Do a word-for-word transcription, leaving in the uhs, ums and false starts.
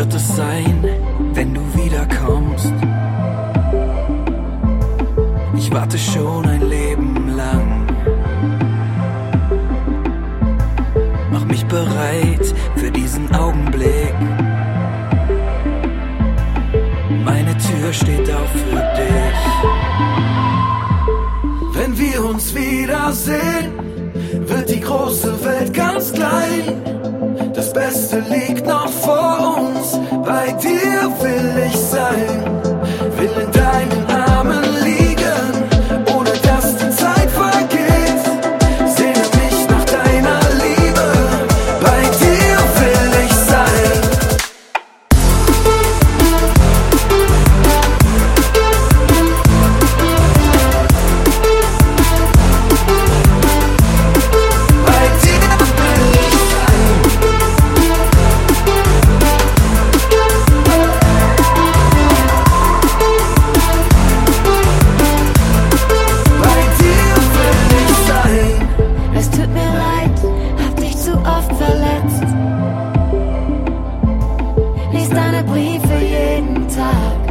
wird es sein, wenn du wiederkommst? Ich warte schon ein Leben lang. Mach mich bereit für diesen Augenblick. Meine Tür steht auf für dich. Wenn wir uns wiedersehen, wird die große Welt ganz klein. Das Beste liegt noch vor uns. Bei dir will ich sein, will in deinen Armen liegen, ohne dass die Zeit vergeht. Sehne mich nach deiner Liebe, bei dir will ich sein. Bei dir will ich sein. Bei dir will ich sein. Es tut mir leid, hab dich zu oft verletzt. Lies deine Briefe jeden Tag.